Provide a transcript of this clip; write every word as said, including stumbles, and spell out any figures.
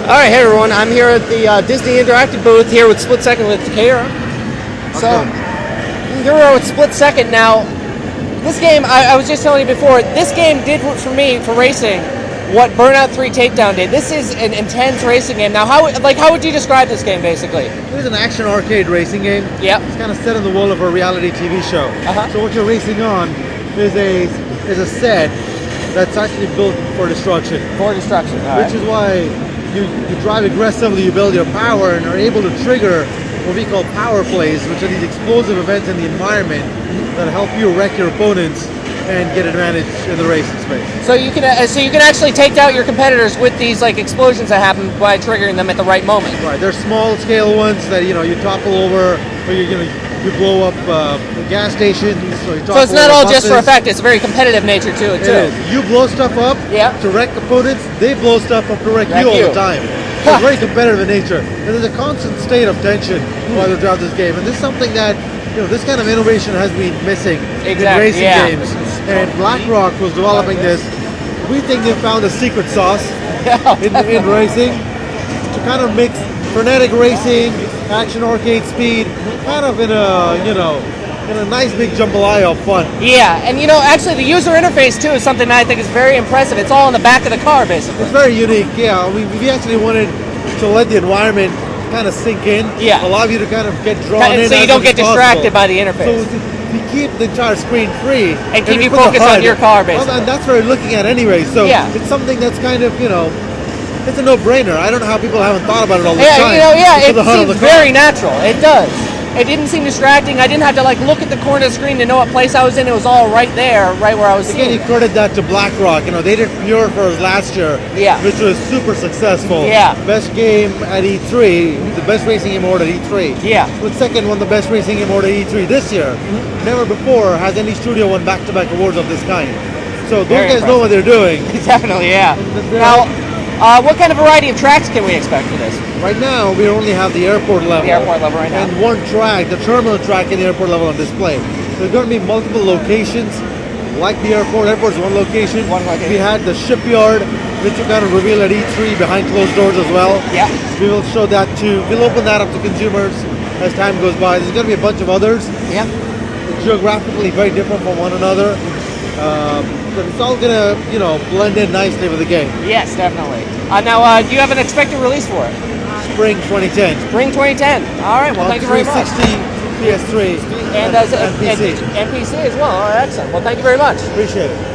Alright, hey everyone, I'm here at the uh, Disney Interactive booth here with Split Second with Takara. So, here we are with Split Second. Now, this game, I, I was just telling you before, this game did for me, for racing, what Burnout three Takedown did. This is an intense racing game. Now, how like how would you describe this game, basically? It is an action arcade racing game. Yep. It's kind of set in the world of a reality T V show. Uh-huh. So what you're racing on is a is a set that's actually built for destruction. For destruction, all Which right. is why you, you drive aggressively, you build your power, and are able to trigger what we call power plays, which are these explosive events in the environment that help you wreck your opponents and get advantage in the racing space. So you can uh, so you can actually take out your competitors with these like explosions that happen by triggering them at the right moment. Right, they're small scale ones that you know you topple over, or you you know you blow up uh, gas stations. Or you So it's not over all buses. just for effect; it's a very competitive nature to it It too. is. You blow stuff up Yeah. to wreck opponents. They blow stuff up to wreck Wreck you all you. the time. So it's very competitive in nature. And there's a constant state of tension while you drive this game. And this is something that you know this kind of innovation has been missing Exactly, in racing yeah. games. And BlackRock was developing this. We think they found a secret sauce in, in racing to kind of mix frenetic racing, action arcade speed, kind of in a you know in a nice big jambalaya of fun. Yeah, and you know, actually, the user interface too is something that I think is very impressive. It's all in the back of the car, basically. It's very unique. Yeah, we we actually wanted to let the environment kind of sink in. Yeah. Allow you to kind of get drawn And in. so you as don't much get as distracted possible. by the interface. So we keep the entire screen free And keep we you put the focused on H U D. your car, basically. Well, and that's what we're looking at anyway. So Yeah. it's something that's kind of you know, it's a no-brainer. I don't know how people haven't thought about it all the Yeah, time. you know, yeah, Put it the H U D on seems the car. very natural. It does. It didn't seem distracting. I didn't have to like look at the corner of the screen to know what place I was in. It was all right there, right where I was Again, seeing. you credit that to BlackRock. You know, they did Pure for us last year, Yeah. which was super successful. Yeah. Best game at E three, the best racing game award at E three. Yeah. With second won the best racing game award at E three this year. Mm-hmm. Never before has any studio won back-to-back awards of this kind. So those Very guys know what they're doing. Definitely, yeah. they're- Now, uh, what kind of variety of tracks can we expect for this? Right now, we only have the airport level. The airport level right now. And one track, the terminal track and the airport level on display. There's going to be multiple locations, like the airport. Airport's one location. One location. We had the shipyard, which we're going to reveal at E three behind closed doors as well. Yeah. We will show that too. We'll open that up to consumers as time goes by. There's going to be a bunch of others. Yeah. Geographically very different from one another. Um, but it's all going to, you know, blend in nicely with the game. Yes, definitely. Uh, now, uh, do you have an expected release for it? Spring twenty ten. Spring twenty ten. All right. Well, On thank you very much. three sixty, P S three, And, as, and P C. and, and P C as well. All right, excellent. Well, thank you very much. Appreciate it.